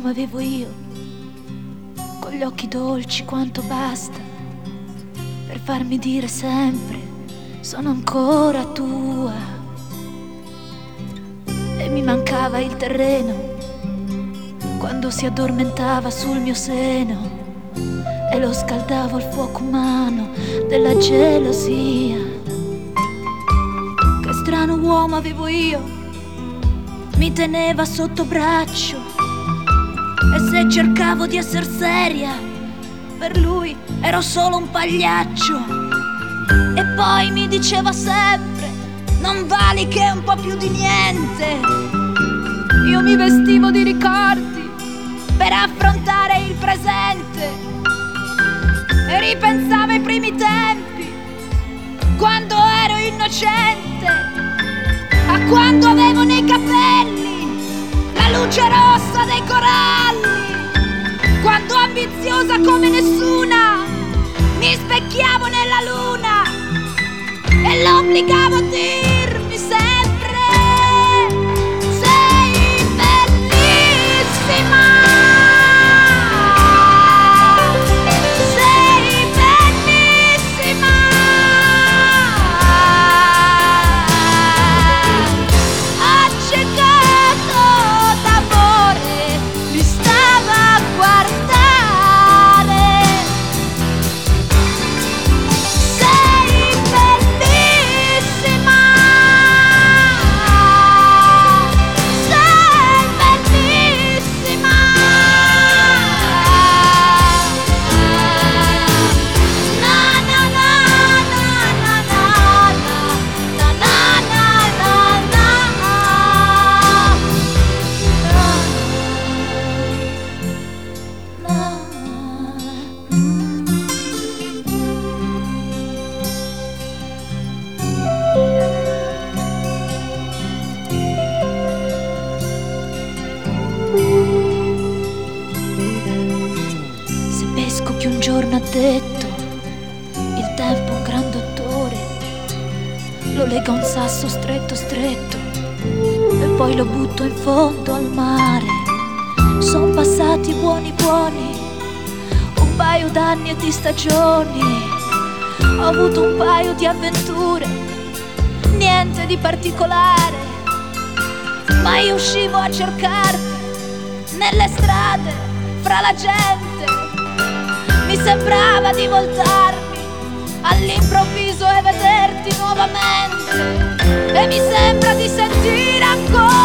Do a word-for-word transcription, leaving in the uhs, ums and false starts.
uomo avevo io, con gli occhi dolci quanto basta per farmi dire sempre sono ancora tua. E mi mancava il terreno quando si addormentava sul mio seno e lo scaldavo al fuoco umano della gelosia. Che strano uomo avevo io, mi teneva sotto braccio e se cercavo di essere seria, per lui ero solo un pagliaccio. E poi mi diceva sempre, non vali che un po' più di niente. Io mi vestivo di ricordi per affrontare il presente e ripensavo ai primi tempi, quando ero innocente, a quando avevo nei capelli la luce rossa dei coralli, quando ambiziosa come nessuna mi specchiavo nella luna e l'obbligavo a dirmi sempre sei bellissima, sei bellissima. Accecato d'amore mi stava a guardare. Sei bellissima, sei bellissima. Na na na na na na na na na na na. Se pesco che un giorno ha detto il tempo è un gran dottore, lo lega a un sasso stretto stretto e poi lo butto in fondo al mare. Son passati buoni buoni un paio d'anni e di stagioni, ho avuto un paio di avventure, niente di particolare, ma io uscivo a cercarti nelle strade, fra la gente. Mi sembrava di voltarmi all'improvviso e vederti nuovamente, e mi sembra di sentire ancora